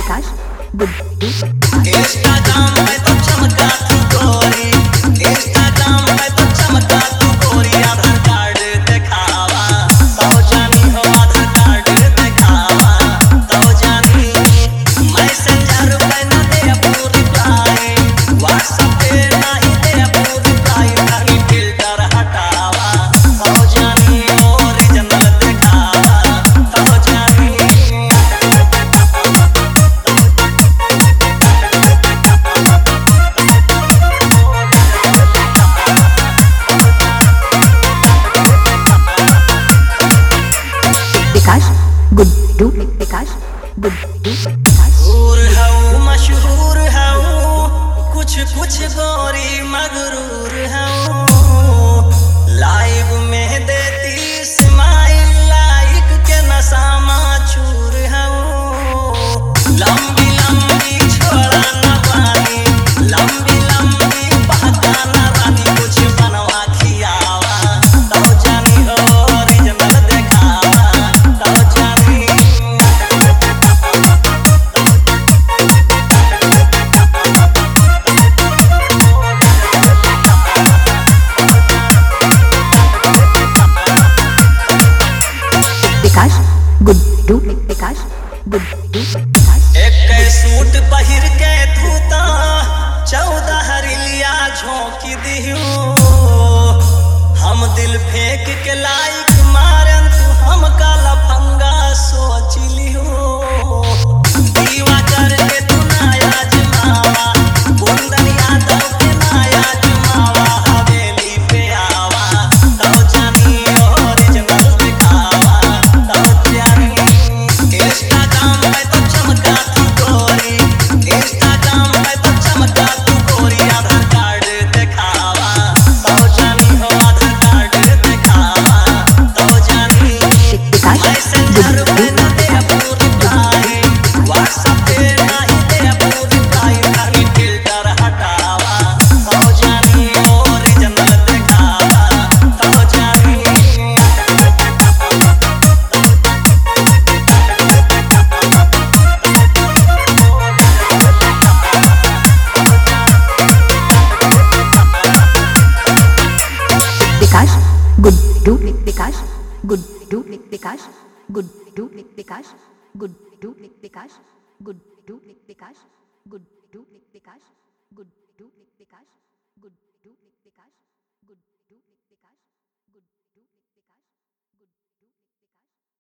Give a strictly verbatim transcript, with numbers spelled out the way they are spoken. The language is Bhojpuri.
विकास गुड्डू इंस्टाग्राम पे तो चमका तू गोरी, इंस्टाग्राम पे तो चमका तू गोरी, आधार कार्ड दिखावा तो जानी हो, आधार कार्ड दिखावा तो जानी। मैसेंजर पे ना दे अपनी रिप्लाई, व्हाट्सएप पे नहीं दे अपनी रिप्लाई, खाली फिल्टर हटावा तो जानी, ओरिजिनल दिखावा तो जानी। विकास गुड्डू विकास गुड्डू विकास दूर हूँ मशहूर हूँ, कुछ कुछ गोरी मगरूर हूँ, लाइव में देती स्माइल, लाइक के नशा माचूर हूँ। लंबी लंबी छोड़ा न पानी, लंबी लंबी बहका न रानी, कुछ बनवा खियावा तो जानी, ओरिजिनल दिखावा तो जानी। विकास गुड्डू विकास गुड्डू विकास एक सूट पहिर के तू ता चौदह हरिलिया झोंकी दियो, हम दिल फेंक के लाइक मारन, तू हमका लफंगा सोच लियो। दीवा करके तू नया जमावा, कुंदन यादव के नया जमावा, हवेली पे आवा तो जानी, ओरिजिनल दिखावा तो जानी। इंस्टाग्राम पे तो चमका तू गोरी, इंस्टाग्राम पे तो चमका तू गोरी, आधार कार्ड दिखावा तो जानी हो, आधार कार्ड दिखावा तो जानी। विकास मैसेंजर पे ना दे अपनी रिप्लाई, व्हाट्सएप पे नहीं दे अपनी रिप्लाई, खाली फिल्टर हटावा तो जानी, ओरिजिनल दिखावा तो जानी। विकास गुड्डू विकास गुड्डू विकास गुड्डू विकास गुड्डू विकास गुड्डू विकास गुड्डू विकास गुड्डू विकास गुड्डू विकास गुड्डू विकास गुड्डू विकास गुड्डू विकास